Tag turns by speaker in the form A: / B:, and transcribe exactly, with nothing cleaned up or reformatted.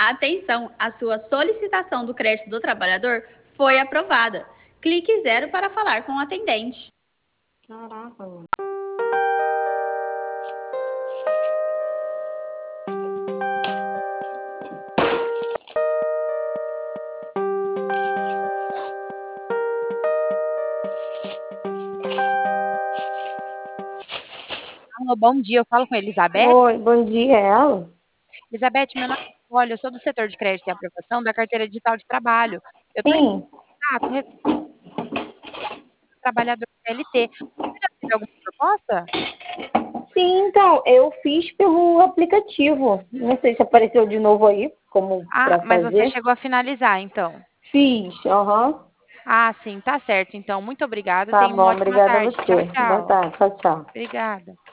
A: Atenção, a sua solicitação do crédito do trabalhador foi aprovada. Clique zero para falar com o atendente.
B: Caraca, mano.
C: Alô, bom dia, eu falo com a Elizabeth.
B: Oi, bom dia, é ela?
C: Elizabeth, meu nome é Olha, eu sou do setor de crédito e aprovação da carteira digital de trabalho. Eu estou em
B: Sim,
C: contato com o trabalhador C L T. Você já teve alguma proposta?
B: sim, então, eu fiz pelo aplicativo. Não sei se apareceu de novo aí, como
C: Ah,
B: pra
C: mas você
B: fazer.
C: chegou a finalizar, então.
B: Fiz, aham.
C: Ah, sim, tá certo. Então, muito obrigada.
B: Tá
C: Tenha uma
B: bom,
C: ótima
B: obrigada a
C: tarde. Tchau,
B: você. Boa
C: tchau.
B: tarde, tchau, tchau.
C: Obrigada.